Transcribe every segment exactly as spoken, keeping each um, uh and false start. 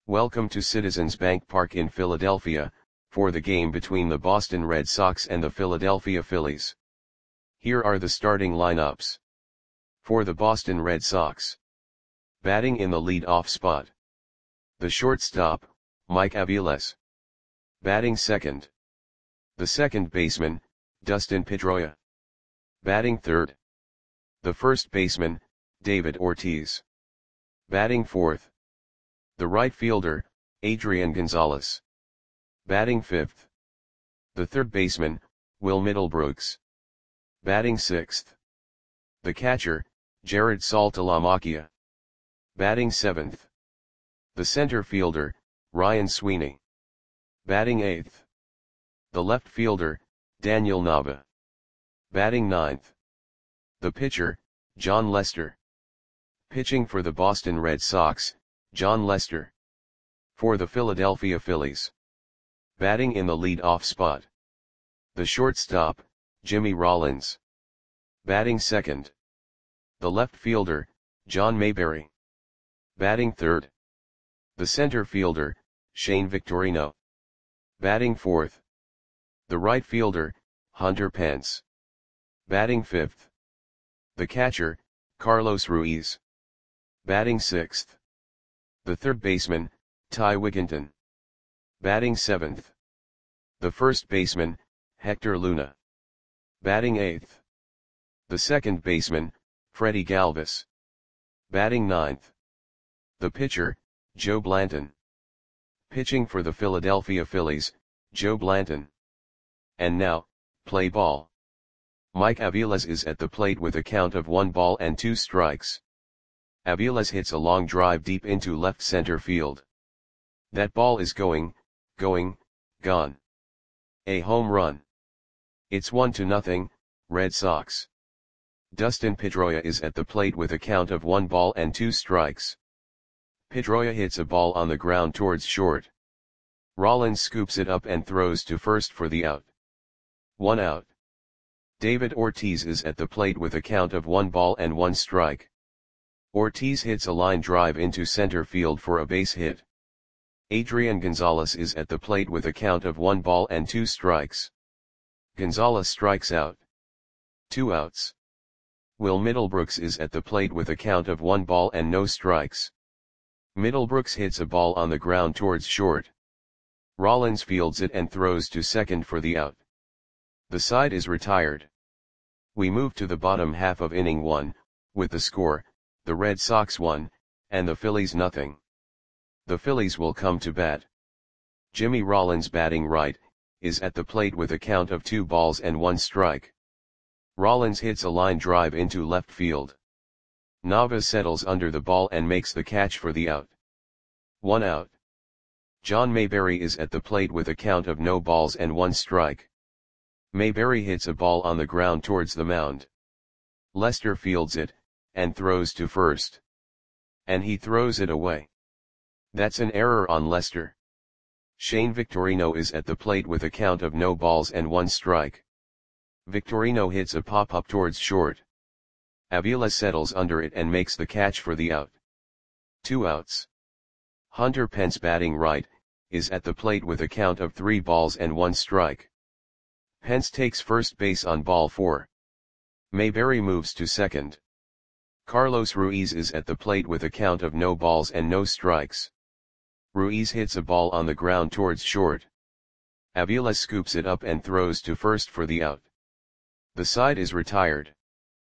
Welcome to Citizens Bank Park in Philadelphia, for the game between the Boston Red Sox and the Philadelphia Phillies. Here are the starting lineups. For the Boston Red Sox. Batting in the lead-off spot. The shortstop, Mike Aviles. Batting second. The second baseman, Dustin Pedroia. Batting third. The first baseman, David Ortiz. Batting fourth. The right fielder, Adrian Gonzalez. Batting fifth. The third baseman, Will Middlebrooks. Batting sixth. The catcher, Jared Saltalamacchia. Batting seventh. The center fielder, Ryan Sweeney. Batting eighth. The left fielder, Daniel Nava. Batting ninth. The pitcher, Jon Lester. Pitching for the Boston Red Sox, Jon Lester. For the Philadelphia Phillies. Batting in the lead-off spot. The shortstop, Jimmy Rollins. Batting second. The left fielder, John Mayberry. Batting third. The center fielder, Shane Victorino. Batting fourth. The right fielder, Hunter Pence. Batting fifth. The catcher, Carlos Ruiz. Batting sixth. The third baseman, Ty Wigginton. Batting seventh. The first baseman, Hector Luna. Batting eighth. The second baseman, Freddie Galvis. Batting ninth. The pitcher, Joe Blanton. Pitching for the Philadelphia Phillies, Joe Blanton. And now, play ball. Mike Aviles is at the plate with a count of one ball and two strikes. Aviles hits a long drive deep into left center field. That ball is going, going, gone. A home run. It's one to nothing, Red Sox. Dustin Pedroia is at the plate with a count of one ball and two strikes. Pedroia hits a ball on the ground towards short. Rollins scoops it up and throws to first for the out. One out. David Ortiz is at the plate with a count of one ball and one strike. Ortiz hits a line drive into center field for a base hit. Adrian Gonzalez is at the plate with a count of one ball and two strikes. Gonzalez strikes out. Two outs. Will Middlebrooks is at the plate with a count of one ball and no strikes. Middlebrooks hits a ball on the ground towards short. Rollins fields it and throws to second for the out. The side is retired. We move to the bottom half of inning one, with the score, the Red Sox one, and the Phillies nothing. The Phillies will come to bat. Jimmy Rollins batting right, is at the plate with a count of two balls and one strike. Rollins hits a line drive into left field. Nava settles under the ball and makes the catch for the out. One out. John Mayberry is at the plate with a count of no balls and one strike. Mayberry hits a ball on the ground towards the mound. Lester fields it, and throws to first. And he throws it away. That's an error on Lester. Shane Victorino is at the plate with a count of no balls and one strike. Victorino hits a pop-up towards short. Aviles settles under it and makes the catch for the out. Two outs. Hunter Pence batting right, is at the plate with a count of three balls and one strike. Pence takes first base on ball four. Mayberry moves to second. Carlos Ruiz is at the plate with a count of no balls and no strikes. Ruiz hits a ball on the ground towards short. Aviles scoops it up and throws to first for the out. The side is retired.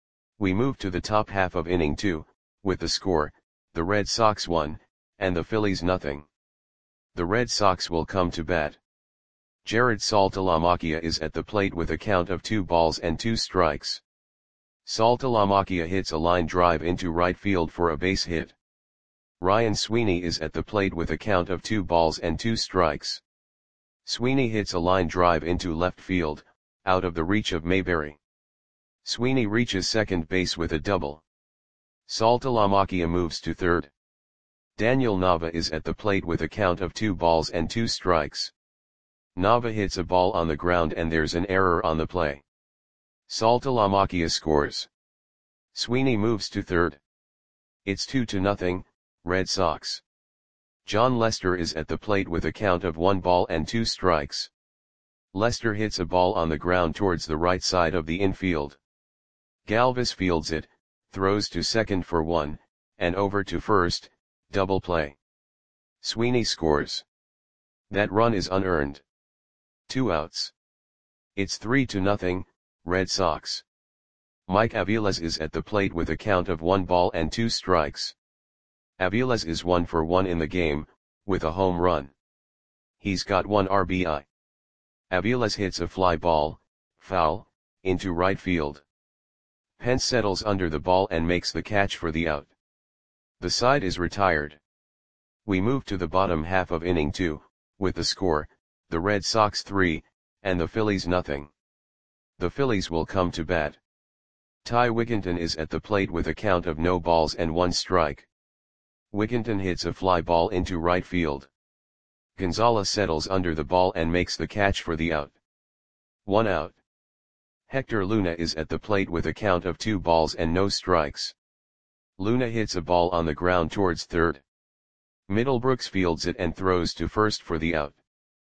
We move to the top half of inning two, with the score, the Red Sox one, and the Phillies nothing. The Red Sox will come to bat. Jared Saltalamacchia is at the plate with a count of two balls and two strikes. Saltalamacchia hits a line drive into right field for a base hit. Ryan Sweeney is at the plate with a count of two balls and two strikes. Sweeney hits a line drive into left field, out of the reach of Mayberry. Sweeney reaches second base with a double. Saltalamacchia moves to third. Daniel Nava is at the plate with a count of two balls and two strikes. Nava hits a ball on the ground and there's an error on the play. Saltalamacchia scores. Sweeney moves to third. It's two to nothing, Red Sox. John Lester is at the plate with a count of one ball and two strikes. Lester hits a ball on the ground towards the right side of the infield. Galvis fields it, throws to second for one, and over to first, double play. Sweeney scores. That run is unearned. Two outs. It's three to nothing, Red Sox. Mike Aviles is at the plate with a count of one ball and two strikes. Aviles is one for one in the game, with a home run. He's got one R B I. Aviles hits a fly ball, foul, into right field. Pence settles under the ball and makes the catch for the out. The side is retired. We move to the bottom half of inning two, with the score, the Red Sox three, and the Phillies nothing. The Phillies will come to bat. Ty Wigginton is at the plate with a count of no balls and one strike. Wigginton hits a fly ball into right field. Gonzalez settles under the ball and makes the catch for the out. One out. Hector Luna is at the plate with a count of two balls and no strikes. Luna hits a ball on the ground towards third. Middlebrooks fields it and throws to first for the out.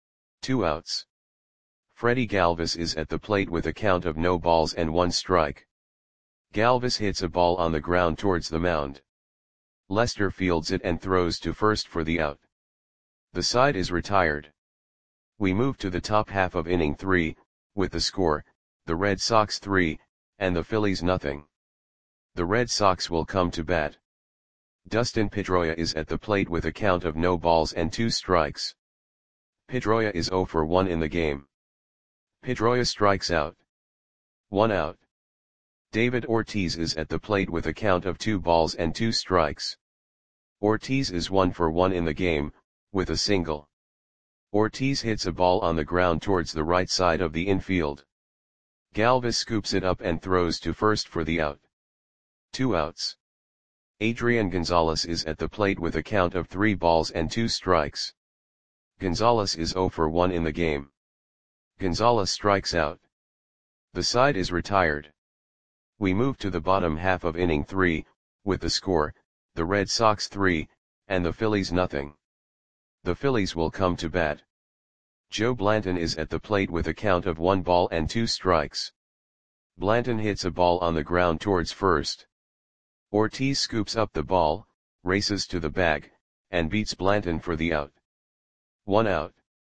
Two outs. Freddie Galvis is at the plate with a count of no balls and one strike. Galvis hits a ball on the ground towards the mound. Lester fields it and throws to first for the out. The side is retired. We move to the top half of inning three, with the score, the Red Sox three, and the Phillies nothing. The Red Sox will come to bat. Dustin Pedroia is at the plate with a count of no balls and two strikes. Pedroia is zero for one in the game. Pedroia strikes out. One out. David Ortiz is at the plate with a count of two balls and two strikes. Ortiz is one for one in the game, with a single. Ortiz hits a ball on the ground towards the right side of the infield. Galvis scoops it up and throws to first for the out. Two outs. Adrian Gonzalez is at the plate with a count of three balls and two strikes. Gonzalez is zero for one in the game. Gonzalez strikes out. The side is retired. We move to the bottom half of inning three, with the score, the Red Sox three, and the Phillies nothing. The Phillies will come to bat. Joe Blanton is at the plate with a count of one ball and two strikes. Blanton hits a ball on the ground towards first. Ortiz scoops up the ball, races to the bag, and beats Blanton for the out. One out.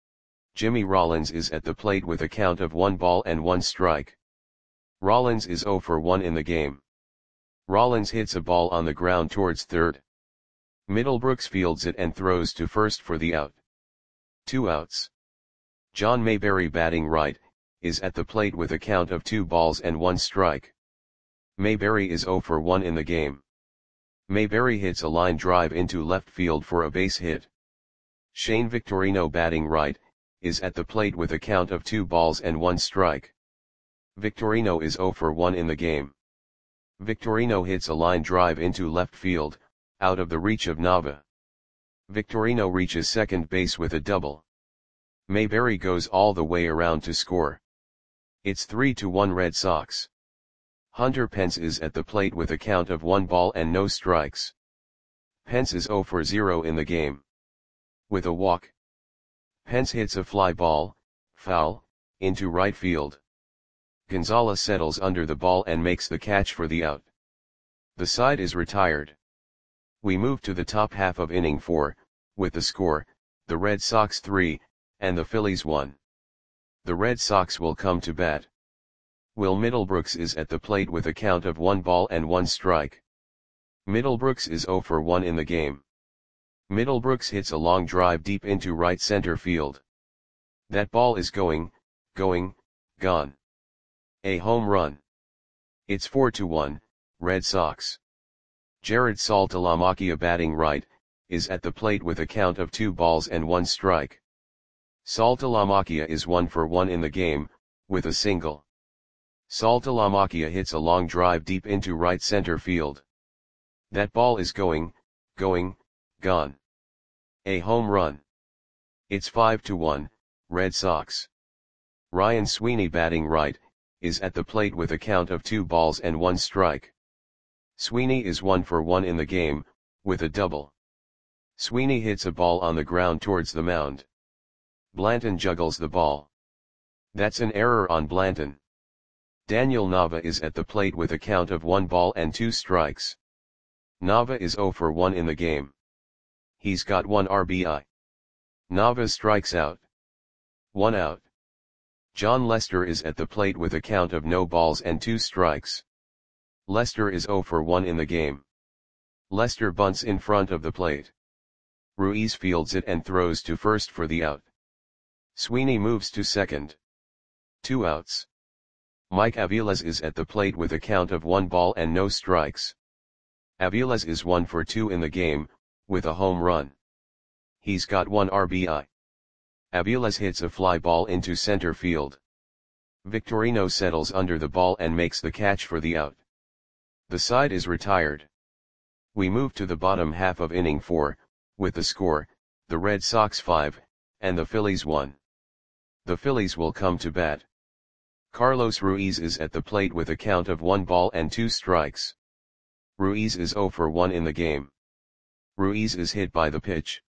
Jimmy Rollins is at the plate with a count of one ball and one strike. Rollins is zero for one in the game. Rollins hits a ball on the ground towards third. Middlebrooks fields it and throws to first for the out. Two outs. John Mayberry batting right, is at the plate with a count of two balls and one strike. Mayberry is zero for one in the game. Mayberry hits a line drive into left field for a base hit. Shane Victorino batting right, is at the plate with a count of two balls and one strike. Victorino is zero for one in the game. Victorino hits a line drive into left field, out of the reach of Nava. Victorino reaches second base with a double. Mayberry goes all the way around to score. It's three to one Red Sox. Hunter Pence is at the plate with a count of one ball and no strikes. Pence is zero for zero in the game. With a walk. Pence hits a fly ball, foul, into right field. Gonzalez settles under the ball and makes the catch for the out. The side is retired. We move to the top half of inning four, with the score, the Red Sox three, and the Phillies one. The Red Sox will come to bat. Will Middlebrooks is at the plate with a count of one ball and one strike. Middlebrooks is zero for one in the game. Middlebrooks hits a long drive deep into right center field. That ball is going, going, gone. A home run. It's four to one, Red Sox. Jared Saltalamacchia batting right, is at the plate with a count of two balls and one strike. Saltalamacchia is one for one in the game, with a single. Saltalamacchia hits a long drive deep into right center field. That ball is going, going, gone. A home run. It's five to one, Red Sox. Ryan Sweeney batting right, is at the plate with a count of two balls and one strike. Sweeney is one for one in the game, with a double. Sweeney hits a ball on the ground towards the mound. Blanton juggles the ball. That's an error on Blanton. Daniel Nava is at the plate with a count of one ball and two strikes. Nava is zero for one in the game. He's got one R B I. Nava strikes out. One out. John Lester is at the plate with a count of no balls and two strikes. Lester is zero for one in the game. Lester bunts in front of the plate. Ruiz fields it and throws to first for the out. Sweeney moves to second. Two outs. Mike Aviles is at the plate with a count of one ball and no strikes. Aviles is one for two in the game, with a home run. He's got one R B I. Aviles hits a fly ball into center field. Victorino settles under the ball and makes the catch for the out. The side is retired. We move to the bottom half of inning four, with the score, the Red Sox five, and the Phillies one. The Phillies will come to bat. Carlos Ruiz is at the plate with a count of one ball and two strikes. Ruiz is zero for one in the game. Ruiz is hit by the pitch.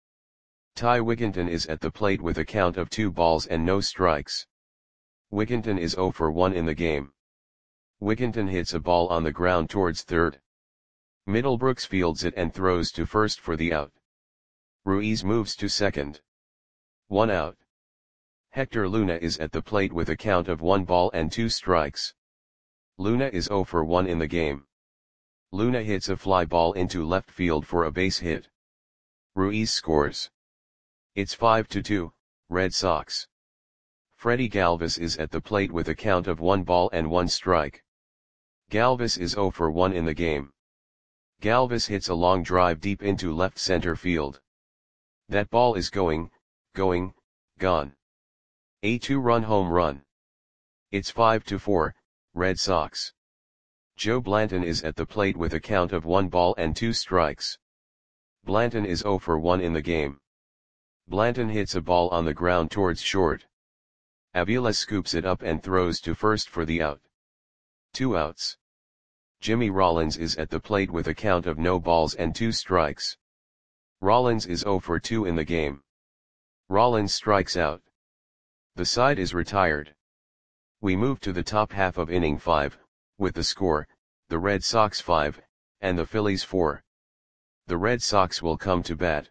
Ty Wigginton is at the plate with a count of two balls and no strikes. Wigginton is zero for one in the game. Wigginton hits a ball on the ground towards third. Middlebrooks fields it and throws to first for the out. Ruiz moves to second. One out. Hector Luna is at the plate with a count of one ball and two strikes. Luna is zero for one in the game. Luna hits a fly ball into left field for a base hit. Ruiz scores. It's five to two, Red Sox. Freddie Galvis is at the plate with a count of one ball and one strike. Galvis is zero for one in the game. Galvis hits a long drive deep into left center field. That ball is going, going, gone. A two-run home run. It's five to four, Red Sox. Joe Blanton is at the plate with a count of one ball and two strikes. Blanton is zero for one in the game. Blanton hits a ball on the ground towards short. Aviles scoops it up and throws to first for the out. Two outs. Jimmy Rollins is at the plate with a count of no balls and two strikes. Rollins is zero for two in the game. Rollins strikes out. The side is retired. We move to the top half of inning five, with the score, the Red Sox five, and the Phillies four. The Red Sox will come to bat.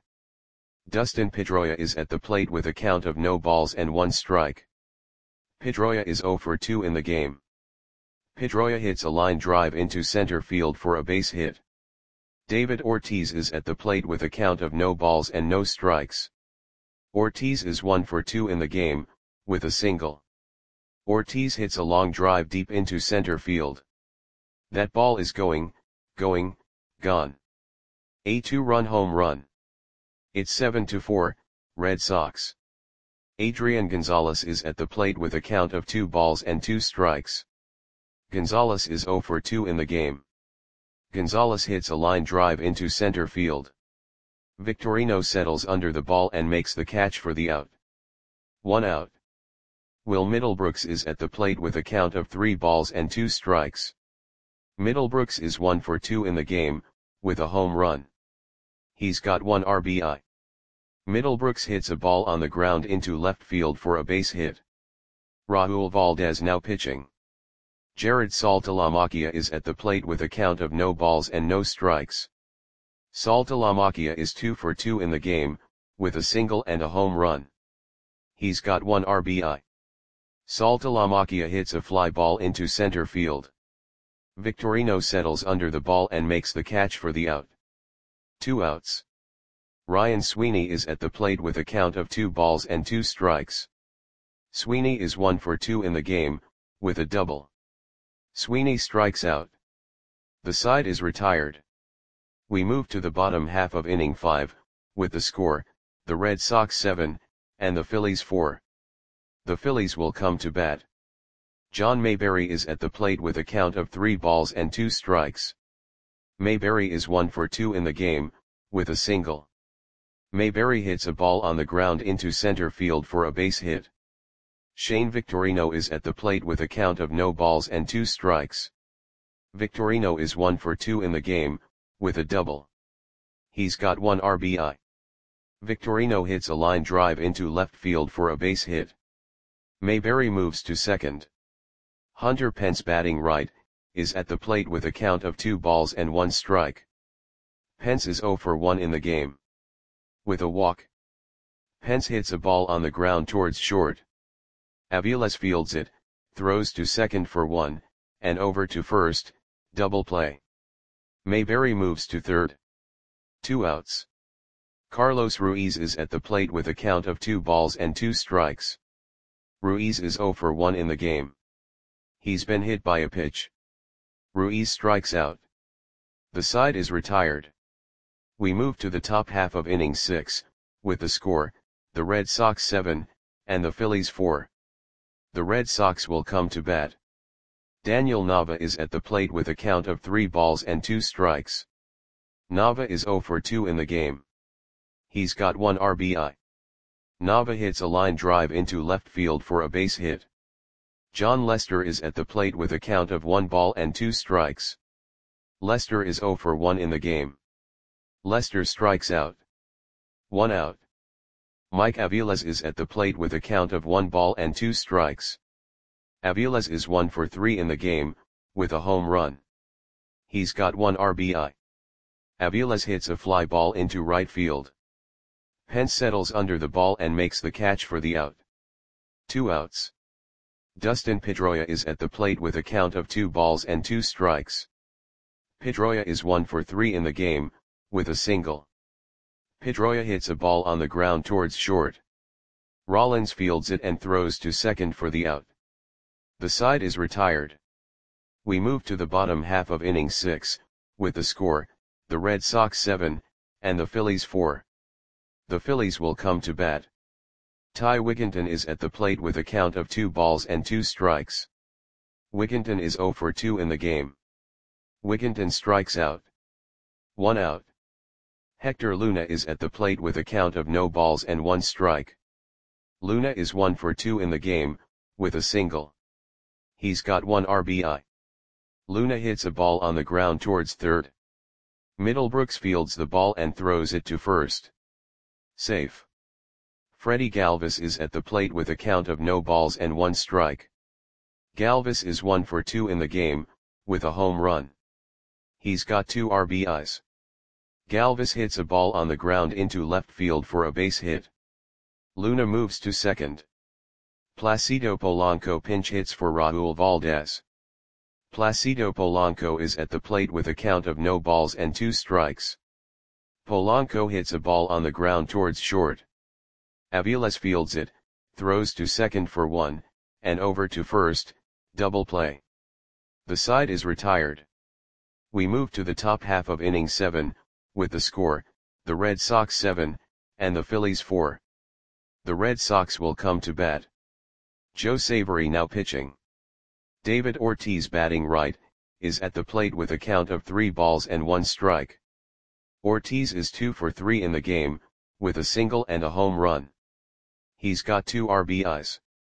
Dustin Pedroia is at the plate with a count of no balls and one strike. Pedroia is zero for two in the game. Pedroia hits a line drive into center field for a base hit. David Ortiz is at the plate with a count of no balls and no strikes. Ortiz is one for two in the game, with a single. Ortiz hits a long drive deep into center field. That ball is going, going, gone. A two-run home run. It's seven to four, Red Sox. Adrian Gonzalez is at the plate with a count of two balls and two strikes. Gonzalez is zero for two in the game. Gonzalez hits a line drive into center field. Victorino settles under the ball and makes the catch for the out. One out. Will Middlebrooks is at the plate with a count of three balls and two strikes. Middlebrooks is one for two in the game, with a home run. He's got one R B I. Middlebrooks hits a ball on the ground into left field for a base hit. Raul Valdez now pitching. Jared Saltalamacchia is at the plate with a count of no balls and no strikes. Saltalamacchia is two for two in the game, with a single and a home run. He's got one R B I. Saltalamacchia hits a fly ball into center field. Victorino settles under the ball and makes the catch for the out. Two outs. Ryan Sweeney is at the plate with a count of two balls and two strikes. Sweeney is one for two in the game, with a double. Sweeney strikes out. The side is retired. We move to the bottom half of inning five, with the score, the Red Sox seven, and the Phillies four. The Phillies will come to bat. John Mayberry is at the plate with a count of three balls and two strikes. Mayberry is one for two in the game, with a single. Mayberry hits a ball on the ground into center field for a base hit. Shane Victorino is at the plate with a count of no balls and two strikes. Victorino is one for two in the game, with a double. He's got one R B I. Victorino hits a line drive into left field for a base hit. Mayberry moves to second. Hunter Pence, batting right, is at the plate with a count of two balls and one strike. Pence is oh for one in the game. With a walk, Pence hits a ball on the ground towards short. Aviles fields it, throws to second for one, and over to first, double play. Mayberry moves to third. Two outs. Carlos Ruiz is at the plate with a count of two balls and two strikes. Ruiz is oh for one in the game. He's been hit by a pitch. Ruiz strikes out. The side is retired. We move to the top half of inning six, with the score, the Red Sox seven, and the Phillies four. The Red Sox will come to bat. Daniel Nava is at the plate with a count of three balls and two strikes. Nava is oh for two in the game. He's got one R B I. Nava hits a line drive into left field for a base hit. John Lester is at the plate with a count of one ball and two strikes. Lester is oh for one in the game. Lester strikes out. One out. Mike Aviles is at the plate with a count of one ball and two strikes. Aviles is one for three in the game, with a home run. He's got one R B I. Aviles hits a fly ball into right field. Pence settles under the ball and makes the catch for the out. Two outs. Dustin Pedroia is at the plate with a count of two balls and two strikes. Pedroia is one for three in the game, with a single. Pedroia hits a ball on the ground towards short. Rollins fields it and throws to second for the out. The side is retired. We move to the bottom half of inning six, with the score, the Red Sox seven, and the Phillies four. The Phillies will come to bat. Ty Wigginton is at the plate with a count of two balls and two strikes. Wigginton is oh for two in the game. Wigginton strikes out. One out. Hector Luna is at the plate with a count of no balls and one strike. Luna is one for two in the game, with a single. He's got one R B I. Luna hits a ball on the ground towards third. Middlebrooks fields the ball and throws it to first. Safe. Freddie Galvis is at the plate with a count of no balls and one strike. Galvis is one for two in the game, with a home run. He's got two R B Is. Galvis hits a ball on the ground into left field for a base hit. Luna moves to second. Placido Polanco pinch hits for Raul Valdez. Placido Polanco is at the plate with a count of no balls and two strikes. Polanco hits a ball on the ground towards short. Aviles fields it, throws to second for one, and over to first, double play. The side is retired. We move to the top half of inning seven, with the score, the Red Sox seven, and the Phillies four. The Red Sox will come to bat. Joe Savory now pitching. David Ortiz, batting right, is at the plate with a count of three balls and one strike. Ortiz is two for three in the game, with a single and a home run. He's got two R B Is.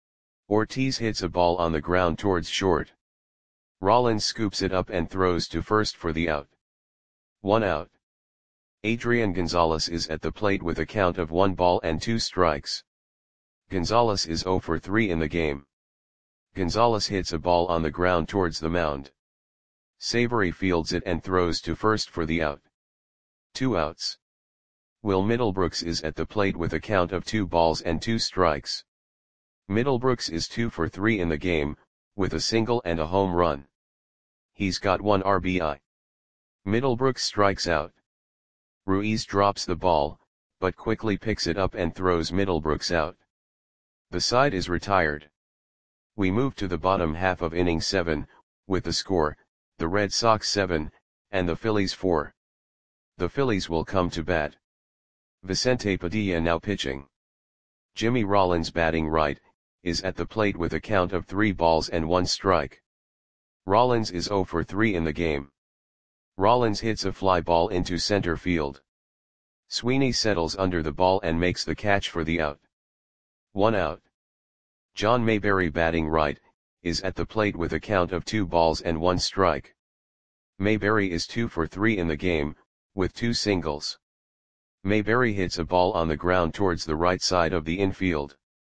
Ortiz hits a ball on the ground towards short. Rollins scoops it up and throws to first for the out. One out. Adrian Gonzalez is at the plate with a count of one ball and two strikes. Gonzalez is oh for three in the game. Gonzalez hits a ball on the ground towards the mound. Savory fields it and throws to first for the out. Two outs. Will Middlebrooks is at the plate with a count of two balls and two strikes. Middlebrooks is two for three in the game, with a single and a home run. He's got one R B I. Middlebrooks strikes out. Ruiz drops the ball, but quickly picks it up and throws Middlebrooks out. The side is retired. We move to the bottom half of inning seven, with the score, the Red Sox seven, and the Phillies four. The Phillies will come to bat. Vicente Padilla now pitching. Jimmy Rollins, batting right, is at the plate with a count of three balls and one strike. Rollins is oh for three in the game. Rollins hits a fly ball into center field. Sweeney settles under the ball and makes the catch for the out. One out. John Mayberry, batting right, is at the plate with a count of two balls and one strike. Mayberry is two for three in the game, with two singles. Mayberry hits a ball on the ground towards the right side of the infield.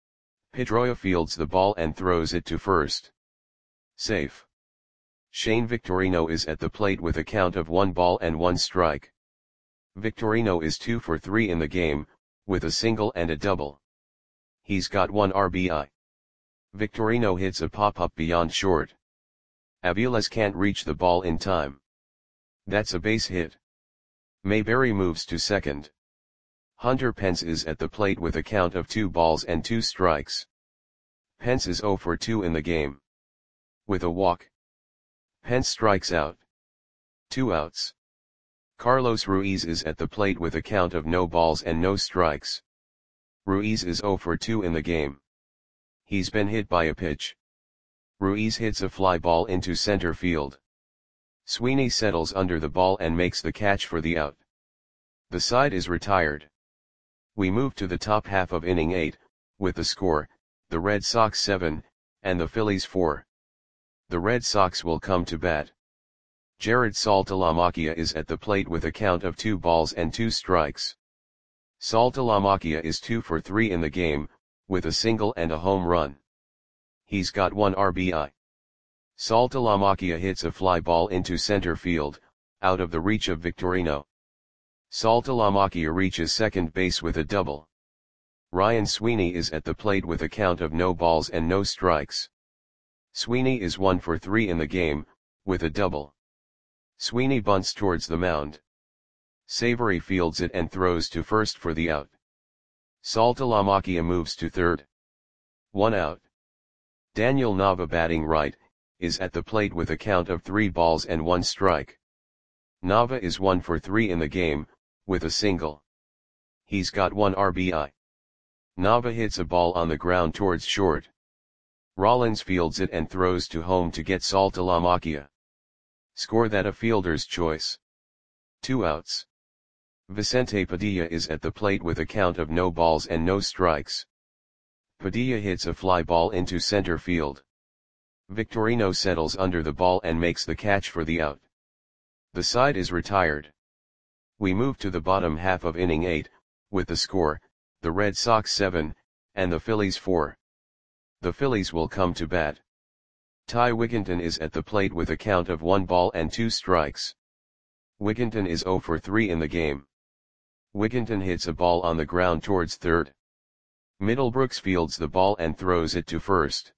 Pedroia fields the ball and throws it to first. Safe. Shane Victorino is at the plate with a count of one ball and one strike. Victorino is two for three in the game, with a single and a double. He's got one R B I. Victorino hits a pop-up beyond short. Aviles can't reach the ball in time. That's a base hit. Mayberry moves to second. Hunter Pence is at the plate with a count of two balls and two strikes. Pence is zero for two in the game. With a walk, Pence strikes out. Two outs. Carlos Ruiz is at the plate with a count of no balls and no strikes. Ruiz is zero for two in the game. He's been hit by a pitch. Ruiz hits a fly ball into center field. Sweeney settles under the ball and makes the catch for the out. The side is retired. We move to the top half of inning eight, with the score, the Red Sox seven, and the Phillies four. The Red Sox will come to bat. Jared Saltalamacchia is at the plate with a count of two balls and two strikes. Saltalamacchia is two for three in the game, with a single and a home run. He's got one R B I. Saltalamacchia hits a fly ball into center field, out of the reach of Victorino. Saltalamacchia reaches second base with a double. Ryan Sweeney is at the plate with a count of no balls and no strikes. Sweeney is one for three in the game, with a double. Sweeney bunts towards the mound. Savory fields it and throws to first for the out. Saltalamacchia moves to third. One out. Daniel Nava, batting right, is at the plate with a count of three balls and one strike. Nava is one for three in the game, with a single. He's got one R B I. Nava hits a ball on the ground towards short. Rollins fields it and throws to home to get Saltalamacchia. Score that a fielder's choice. Two outs. Vicente Padilla is at the plate with a count of no balls and no strikes. Padilla hits a fly ball into center field. Victorino settles under the ball and makes the catch for the out. The side is retired. We move to the bottom half of inning eight, with the score, the Red Sox seven, and the Phillies four. The Phillies will come to bat. Ty Wigginton is at the plate with a count of one ball and two strikes. Wigginton is zero for three in the game. Wigginton hits a ball on the ground towards third. Middlebrooks fields the ball and throws it to first.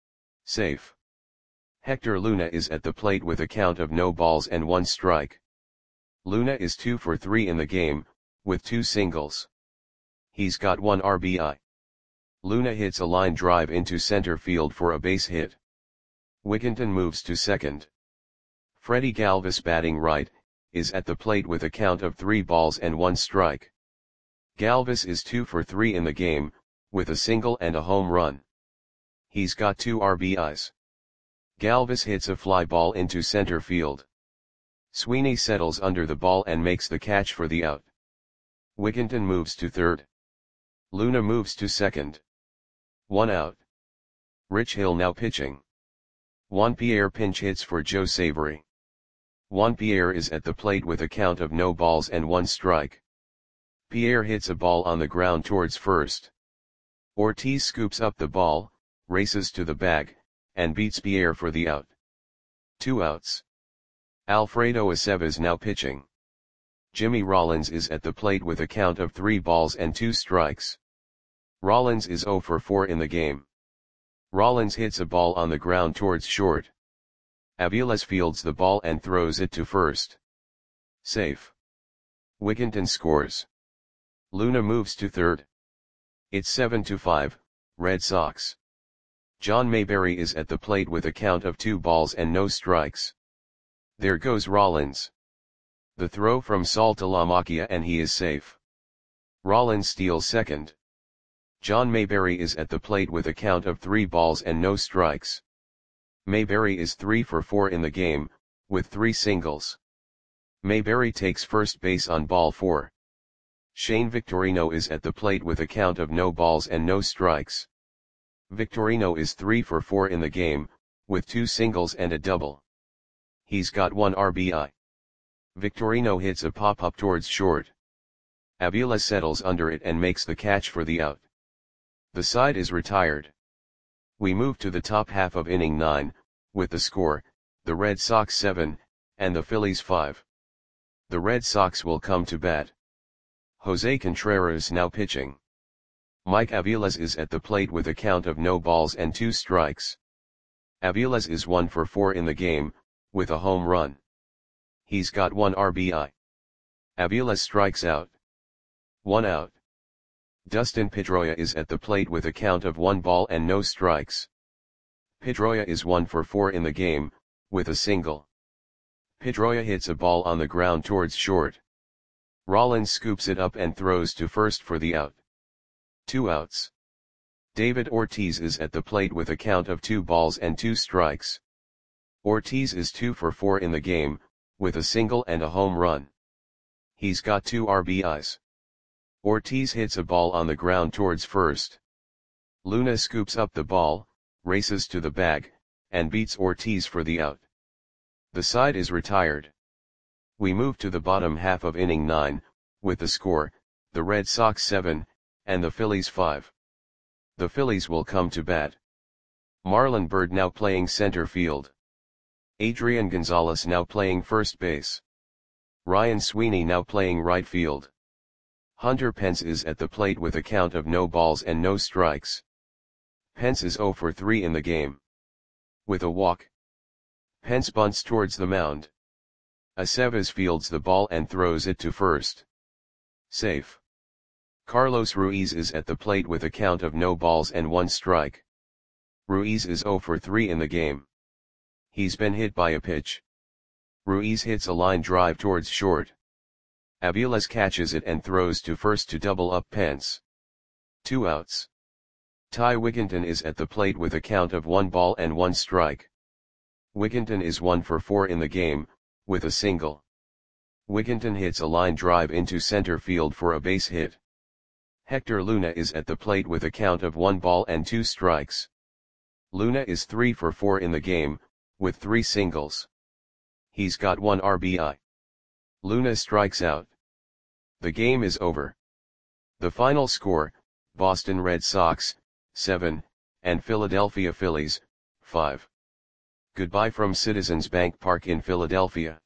Safe. Hector Luna is at the plate with a count of no balls and one strike. Luna is two for three in the game, with two singles. He's got one R B I. Luna hits a line drive into center field for a base hit. Wigginton moves to second. Freddie Galvis, batting right, is at the plate with a count of three balls and one strike. Galvis is two for three in the game, with a single and a home run. He's got two R B Is. Galvis hits a fly ball into center field. Sweeney settles under the ball and makes the catch for the out. Wigginton moves to third. Luna moves to second. One out. Rich Hill now pitching. Juan Pierre pinch hits for Joe Savory. Juan Pierre is at the plate with a count of no balls and one strike. Pierre hits a ball on the ground towards first. Ortiz scoops up the ball, races to the bag, and beats Pierre for the out. Two outs. Alfredo Aceves now pitching. Jimmy Rollins is at the plate with a count of three balls and two strikes. Rollins is zero for four in the game. Rollins hits a ball on the ground towards short. Aviles fields the ball and throws it to first. Safe. Wigginton scores. Luna moves to third. It's seven to five, Red Sox. John Mayberry is at the plate with a count of two balls and no strikes. There goes Rollins. The throw from Saltalamacchia and he is safe. Rollins steals second. John Mayberry is at the plate with a count of three balls and no strikes. Mayberry is three for four in the game, with three singles. Mayberry takes first base on ball four. Shane Victorino is at the plate with a count of no balls and no strikes. Victorino is three for four in the game, with two singles and a double. He's got one R B I. Victorino hits a pop-up towards short. Avila settles under it and makes the catch for the out. The side is retired. We move to the top half of inning nine, with the score, the Red Sox seven, and the Phillies five. The Red Sox will come to bat. Jose Contreras now pitching. Mike Aviles is at the plate with a count of no balls and two strikes. Aviles is one for four in the game, with a home run. He's got one R B I. Aviles strikes out. One out. Dustin Pedroia is at the plate with a count of one ball and no strikes. Pedroia is one for four in the game, with a single. Pedroia hits a ball on the ground towards short. Rollins scoops it up and throws to first for the out. Two outs. David Ortiz is at the plate with a count of two balls and two strikes. Ortiz is two for four in the game, with a single and a home run. He's got two R B Is. Ortiz hits a ball on the ground towards first. Luna scoops up the ball, races to the bag, and beats Ortiz for the out. The side is retired. We move to the bottom half of inning nine, with the score, the Red Sox seven, and the Phillies five. The Phillies will come to bat. Marlon Byrd now playing center field. Adrian Gonzalez now playing first base. Ryan Sweeney now playing right field. Hunter Pence is at the plate with a count of no balls and no strikes. Pence is zero for three in the game. With a walk. Pence bunts towards the mound. Aceves fields the ball and throws it to first. Safe. Carlos Ruiz is at the plate with a count of no balls and one strike. Ruiz is zero for three in the game. He's been hit by a pitch. Ruiz hits a line drive towards short. Aviles catches it and throws to first to double up Pence. Two outs. Ty Wigginton is at the plate with a count of one ball and one strike. Wigginton is one for four in the game, with a single. Wigginton hits a line drive into center field for a base hit. Hector Luna is at the plate with a count of one ball and two strikes. Luna is three for four in the game, with three singles. He's got one R B I. Luna strikes out. The game is over. The final score, Boston Red Sox, seven, and Philadelphia Phillies, five. Goodbye from Citizens Bank Park in Philadelphia.